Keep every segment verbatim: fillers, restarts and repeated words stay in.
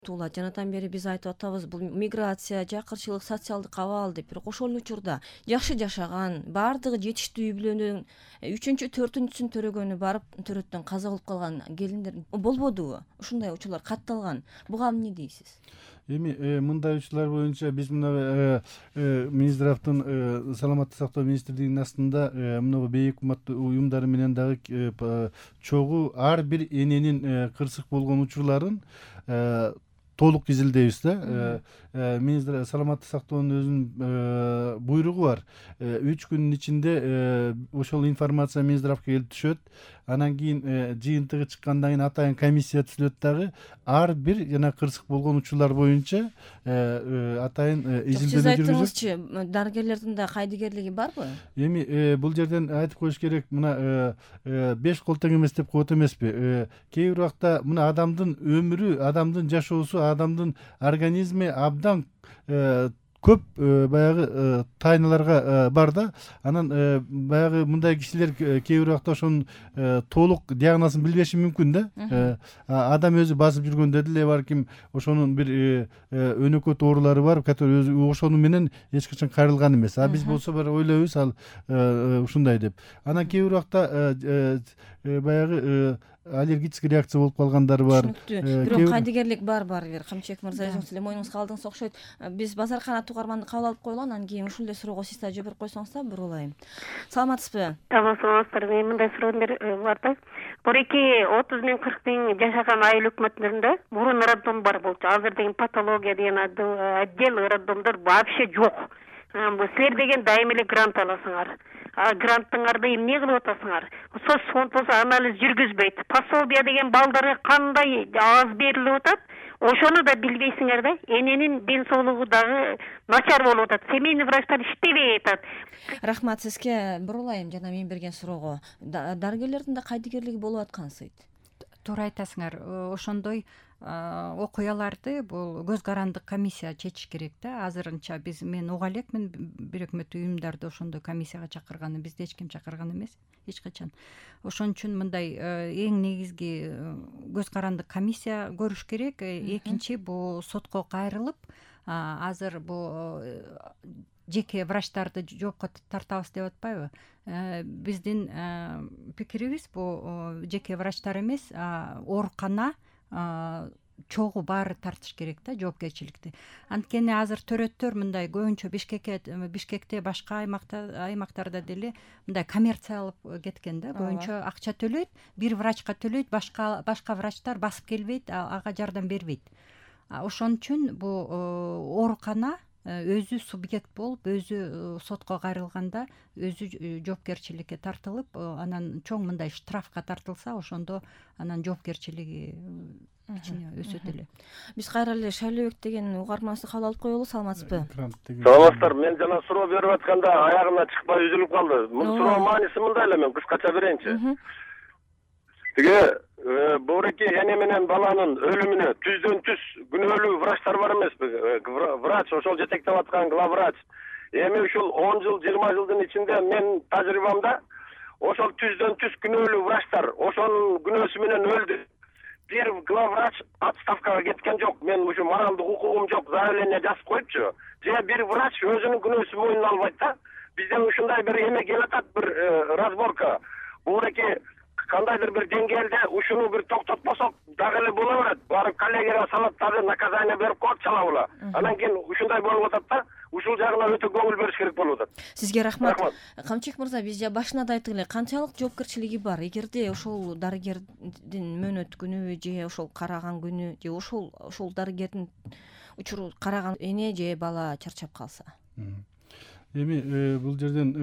Туулат жанатан бери биз айтып атабыз, бул миграция, жакырчылык, социалдык абал деп. Бирок ошол учурда жакшы жашаган, баардыгы жетиштүү үй бүлөнүн үчүнчү, төртүнчүсүн төрөгөнү барып төрөттөн каза болуп калган келиндер болбодубу? Ушундай учурлар катталган. Буга эмне дейсиз? Эми мындай учурлар боюнча биз мына Минздравдын саламаттык сактоо министрлигинин астында мына бейик уюмдары менен дагы чогуу ар бир эненин кырсык болгон учурларын толук изилдейбиз да. Минздрав саламаттык сактоонун өзүнүн буйругу бар. үч күндүн ичинде ошол информация Минздравга келип түшөт. Анан кийин жыйынтыгы чыккандан кийин атайын комиссия түзүлөт дагы ар бир жана кырсык болгон учурлар боюнча атайын изилдөөнү жүргүзөт. Сиз айттыңызчы, дарыгерлердин да кайдыгерлиги барбы? Эми бул жерден айтып коюш керек, мына беш кол тең эмес деп коет эмеспи? Кээ бир убакта мына адамдын өмүрү, адамдын жашоосу, адамдын организми абдан көп баягы тайналарга бар да. Анан баягы мындай кишилер кээ бир убакта ошонун толук диагнозун билбеши мүмкүн да. Адам өзү басып жүргөндө деле балким ошонун бир өнөкөт оорулары бар, который өзү ошону менен эч качан кайрылган эмес. А биз болсо бир ойлойбуз ал ушундай деп. Анан кээ бир убакта баягы аллергический реакция болуп калгандары бар. Бирок кайдыгерлик бар барыбир. Камчыбек мырза, өзүңүз эле моюңузга алдыңыз окшойт. Биз базаркана тугарманды кабыл алып коелу, анан кийин ушул эле суроого сиз да жооп берип койсоңуз да бир улайым. Саламатсызбы? Тамам, саламатсыздар. Мен мындай суроом бар да. Бореки отуз миң кырк миң жашаган айыл өкмөттөрүндө мурун роддом бар болчу. Азыр деген патология деген отдел роддомдор вообще жок. Силер деген дайым эле грант аласыңар. Гранттыңарды эмне кылып атасыңар? Соц фонд болсо анализ жүргүзбөйт. Пособие деген балдарга кандай аз берилип атат? Ошону да билбейсиңер да. Эненин ден соолугу дагы начар болуп атат. Семейный врачтар иштебей атат. Рахмат сизге. Бир улайым жана мен берген суроого. Дарыгерлердин да кайдыгерлиги болуп аткансыйт. Туура айтасыңар. Ошондой окуяларды бул көз карандык комиссия чечиш керек да. Азырынча биз мен уга элекмин бир өкмөт уюмдарды ошондой комиссияга чакырганы, бизди эч ким чакырган эмес эч качан. Ошон үчүн мындай эң негизги көз карандык комиссия көрүш керек. Экинчи бул сотко кайрылып, азыр бул жеке врачтарды жоопко тартабыз деп атпайбы? Биздин пикирибиз бул жеке врачтар эмес, оорукана чогуу баары тартыш керек да жоопкерчиликти. Анткени азыр төрөттөр мындай көбүнчө Бишкекке, Бишкекте, башка аймактарда деле мындай коммерциялап кеткен да. Көбүнчө акча төлөйт, бир врачка төлөйт, башка башка врачтар басып келбейт, ага жардам бербейт. Ошон үчүн бул оорукана өзү субъект болуп, өзү сотко кайрылганда өзү жоопкерчиликке тартылып, анан чоң мындай штрафка тартылса, ошондо анан жоопкерчилиги кичине өсөт эле. Биз кайра эле Шайлообек деген угарманыбызды кабыл алып коелу. Саламатсызбы? Саламатсыздар. Мен жана суроо берип атканда аягына чыкпай үзүлүп калды. Мун суроо мааниси мындай эле, мен кыскача берейинчи. Тиге бореки эне менен баланын өлүмүнө түздөн түз күнөөлүү врачтар бар эмеспи? Врач, ошол жетектеп аткан главврач. Эми ушул он жыл, жыйырма жылдын ичинде мен тажрыйбамда ошол түздөн түз күнөөлүү врачтар ошонун күнөөсү менен өлдү. Бир главврач отставкага кеткен жок. Мен ушу моралдык укугум жок, заявление жазып коюпчу. Же бир врач өзүнүн күнөөсүн мойнуна албайт да. Бизден ушундай бир эме келип атат, бир разборка. Бул кандайдыр бир деңгээлде ушуну бир токтотпосок дагы эле боло берет. Барып коллегияга салат, дагы наказание берип коет чалабыла. Анан кийин ушундай болуп атат да. Ушул жагына өтө көңүл бериш керек болуп атат. Сизге рахмат. Камчыбек мырза, биз башында да айттык эле, канчалык жоопкерчилиги бар? Эгерде ошол дарыгердин мөөнөт күнү же ошол караган күнү же ошол ошол дарыгердин учуру караган эне же бала чарчап калса. Эми бул жерден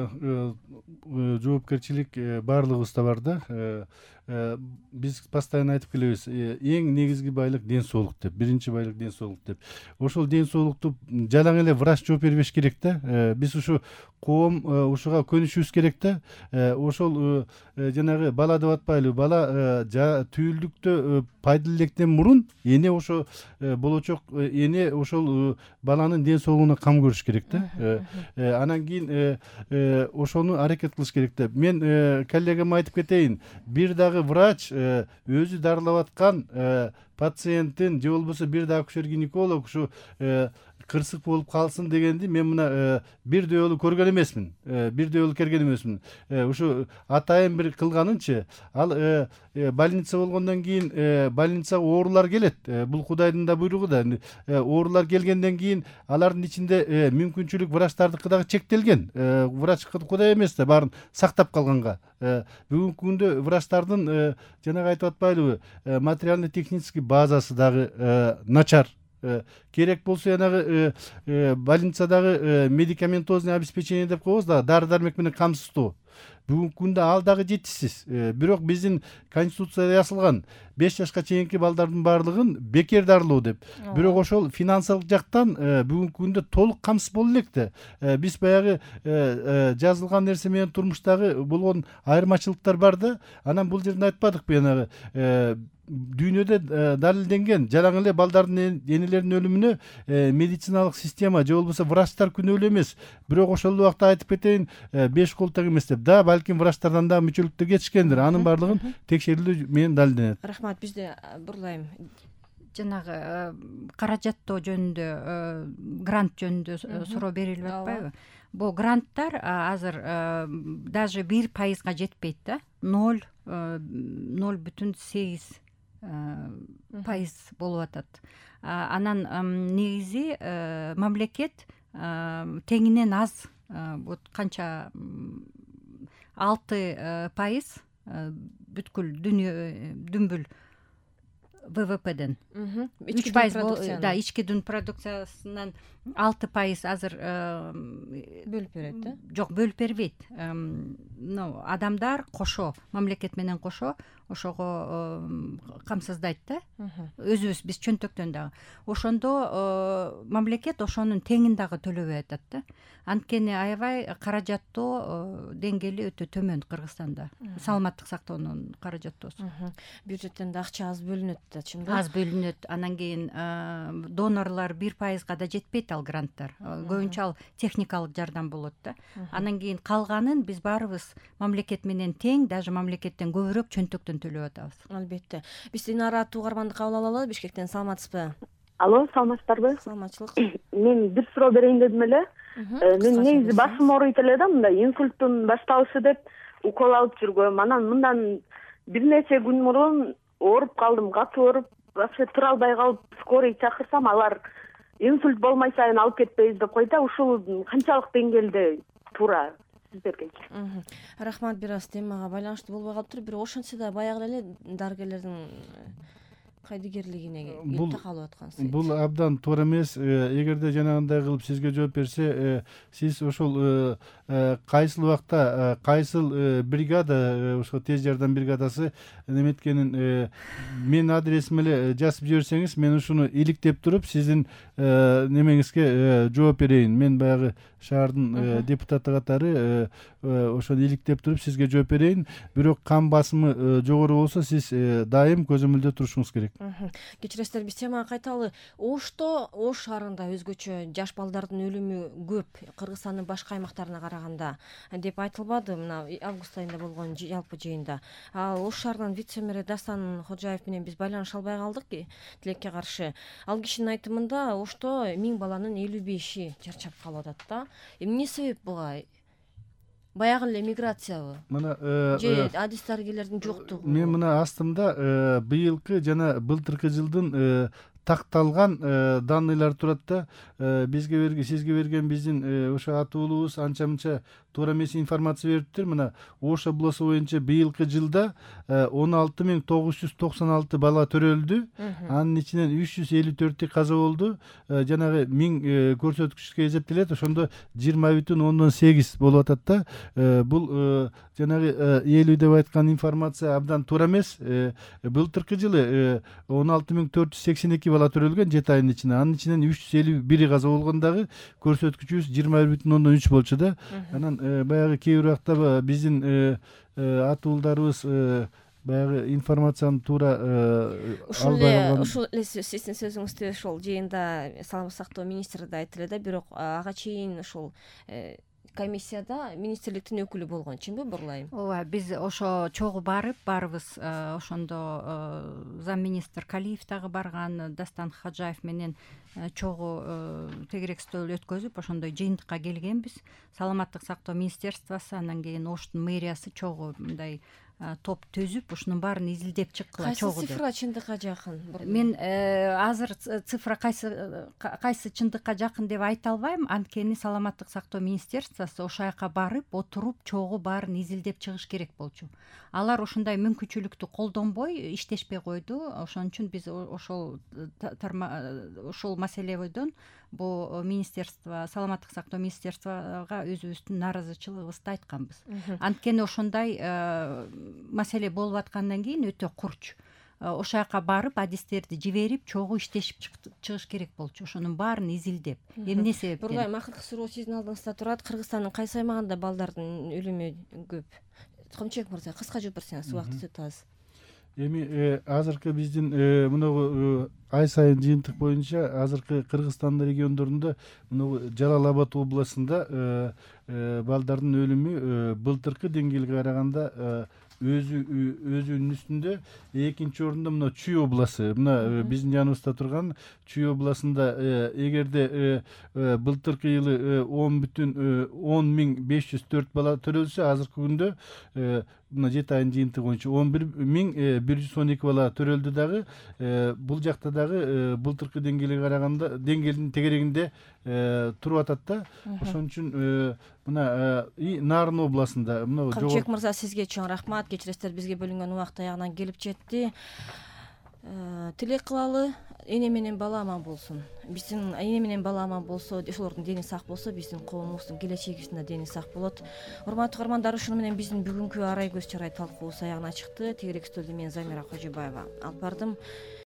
жоопкерчилик баардыгыбызда бар да. Биз постоянно айтып келебиз, эң негизги байлык ден соолук деп, биринчи байлык ден соолук деп. Ошол ден соолукту жалаң эле врач жооп бербеш керек да. Биз ушу коом ушуга көнүшүбүз керек да. Ошол жанагы бала деп атпайлы, бала түйүлдүктө пайда электен мурун эне ошо болочок эне ошол баланын ден соолугуна кам көрүш керек да. Анан кийин ошону аракет кылыш керек да. Мен коллегама айтып кетейин, бир дагы дагы врач өзү дарылап аткан пациенттин же болбосо бир да акушер гинеколог ушу кырсык болуп калсын дегенди мен мына бирдей жолу көргөн эмесмин, бирдей жолу келген эмесмин. Ушу атайын бир кылганынчы ал больница болгондон кийин больницага оорулар келет. Бул Кудайдын да буйругу да. Оорулар келгенден кийин алардын ичинде мүмкүнчүлүк врачтардыкы дагы чектелген. Врач Кудай эмес да, баарын сактап калганга. Бүгүнкү күндө врачтардын жанагы айтып атпайлыбы, материально технический базасы дагы начар. Керек болсо янагы больницадагы медикаментозный обеспечение деп коебуз да, дары дармек менен камсыздоо. Бүгүнкү күндө ал дагы жетишсиз. Бирок биздин конституцияда жазылган беш жашка чейинки балдардын баардыгын бекер дарылоо деп. Бирок ошол финансылык жактан бүгүнкү күндө толук камсыз боло элек да. Биз баягы жазылган нерсе менен турмуштагы болгон айырмачылыктар бар да. Анан бул жерде айтпадыкпы янагы дүйнөдө далилденген жалаң эле балдардын энелеринин өлүмүнө медициналык система же болбосо врачтар күнөөлүү эмес. Бирок ошол убакта айтып кетейин, беш кол тең эмес деп. Да, балким врачтардан да мүчөлүктө кетишкендир. Анын баардыгын текшерүүлөр менен далилденет. Рахмат, бизде бурлайм. Жанагы каражаттоо жөнүндө, грант жөнүндө суроо берилип атпайбы? Бул гранттар азыр даже бир пайызга жетпейт да. ноль ноль бүтүн сегиз пайыз болуп атат. Анан негизи мамлекет теңинен аз, вот канча алты пайыз бүткүл дүмбүл ВВПден үч пайыз да, ички дүн продукциясынан алты пайыз азыр бөлүп берет да? Жок, бөлүп бербейт. Ну, адамдар кошо, мамлекет менен кошо ошого камсыздайт да. Өзүбүз биз чөнтөктөн дагы. Ошондо мамлекет ошонун теңин дагы төлөбөй атат да. Анткени аябай каражаттоо деңгээли өтө төмөн Кыргызстанда. Саламаттык сактоонун каражаттоосу. Бюджеттен да акча аз бөлүнөт да, чындап. Аз бөлүнөт. Анан кийин донорлор бир пайызга да жетпейт ал гранттар. Көбүнчө ал техникалык жардам болот да. Анан кийин калганын биз баарыбыз мамлекет менен тең, даже мамлекеттен көбүрөөк чөнтөктөн төлөп атабыз. Албетте. Биз Динара Туугарманды кабыл алалы, Бишкектен. Саламатсызбы? Алло, саламатсыздарбы? Саламатчылык. Мен бир суроо берейин дедим эле. Мен негизи башым ооруйт эле да, мындай инсульттун башталышы деп укол алып жүргөм. Анан мындан бир нече күн мурун ооруп калдым, катуу ооруп, вообще тура албай калып, скорый чакырсам, алар инсульт болмай сайын алып кетпейбиз деп койду. Ушул канчалык деңгээлде туура сиздерге? Рахмат, бир аз темага байланыштуу болбой калыптыр. Бирок ошентсе да баягы эле дарыгерлердин кайдыгерлигине такалып аткансыз. Бул абдан туура эмес. Эгерде жанагындай кылып сизге жооп берсе, сиз ошол кайсыл убакта кайсыл бригада, ошо тез жардам бригадасы неметкенин мен адресим эле жазып жиберсеңиз, мен ушуну иликтеп туруп сиздин немеңизге жооп берейин. Мен баягы шаардын депутаты катары ошону иликтеп туруп сизге жооп берейин. Бирок кан басымы жогору болсо, сиз дайым көзөмөлдө турушуңуз керек. Кечиресиздер, биз темага кайталы. Ошто, Ош шаарында өзгөчө жаш балдардын өлүмү көп Кыргызстандын башка аймактарына караганда деп айтылбады мына август айында болгон жалпы жыйында. Ал Ош шаарынын вице-мери Дастан Ходжаев менен биз байланыша албай калдык тилекке каршы. Ал кишинин айтымында Ошто миң баланын элүү беши чарчап калып атат да. Эмне себеп буга? Баягы эле миграциябы? Мына же адис дарыгерлердин жоктугу? Мен мына астымда быйылкы жана былтыркы жылдын такталган данныйлар турат да. Бизге берген, сизге берген биздин ошо атуулубуз анча мынча туура эмес информация бериптир. Мына Ош обласу боюнча быйылкы жылда он алты миң тогуз жүз токсон алты бала төрөлдү. Анын ичинен үч жүз элүү төртү каза болду. Жанагы миң көрсөткүчкө эсептелет. Ошондо жыйырма бүтүн ондон сегиз болуп атат да. Бул жанагы элүү деп айткан информация абдан туура эмес. Былтыркы жылы он алты миң төрт жүз сексен эки бала төрөлгөн жети айдын ичинде. Анын ичинен үч жүз элүү бири каза болгондагы көрсөткүчүбүз жыйырма бир бүтүн ондон үч болчу да. Анан баягы кээ бир убакта биздин атуулдарыбыз баягы информацияны туура албай калган. Ушул эле сиздин сөзүңүздө ошол жыйында саламаттык сактоо министри да айтты эле да, бирок ага чейин ошол комиссияда министрликтин өкүлү болгон, чынбы Бурлайым? ооба, биз ошо чогуу барып баарыбыз ошондо замминистр Калиев дагы барган, Дастан Хаджаев менен чогуу тегерек стол өткөзүп ошондой жыйынтыкка келгенбиз. Саламаттык сактоо министерствосу, анан кийин Оштун мэриясы чогуу мындай топ түзүп ушунун баарын изилдеп чыккыла чогуу. Кайсы цифра чындыкка жакын? Мен азыр цифра кайсы кайсы чындыкка жакын деп айта албайм, анткени саламаттык сактоо министерствосу ошол жака барып отуруп чогуу баарын изилдеп чыгыш керек болчу. Алар ушундай мүмкүнчүлүктү колдонбой иштешпей койду. Ошон үчүн биз ошол ушул маселе бойдон бул министерство, саламаттык сактоо министерствого өзүбүздүн нааразычылыгыбызды айтканбыз. Анткени ошондой маселе болуп аткандан кийин өтө курч. Ошол жака барып адистерди жиберип чогуу иштешип чыгыш керек болчу. Ошонун баарын изилдеп. Эмне себептен? Бурлайым, акыркы суроо сиздин алдыңызда турат. Кыргызстандын кайсы аймагында балдардын өлүмү көп? Камчыбек мырза, кыска жооп берсеңиз, убакыт өтө аз. Эми азыркы биздин мына ай сайын жыйынтык боюнча азыркы Кыргызстандын региондорунда мына Жалал Абад областында балдардын өлүмү былтыркы деңгээлге караганда өзү өзүнүн үстүндө, экинчи орунда мына Чүй областы, мына биздин жаныбызда турган Чүй областында эгерде былтыркы жылы он бүтүн он миң беш жүз төрт бала төрөлсө, азыркы күндө мына жети айдын жыйынтыгы боюнча он бир миң бир жүз он эки бала төрөлдү дагы. Бул жакта дагы былтыркы деңгээлге караганда деңгээлдин тегерегинде туруп атат да. Ошон үчүн мына Нарын областында мына Камчыбек мырза, сизге чоң рахмат. Кечиресиздер, бизге бөлүнгөн убакыт аягына келип жетти. Тилек кылалы, эне менен бала аман болсун. Биздин эне менен бала аман болсо, ошолордун дени сак болсо, биздин коомубуздун келечегибиздин дени сак болот. Урматтуу каармандар, ушуну менен биздин бүгүнкү арай көз чарай талкуубуз аягына чыкты. Тегерек стөлдө мен Замира Кожобаева алып бардым.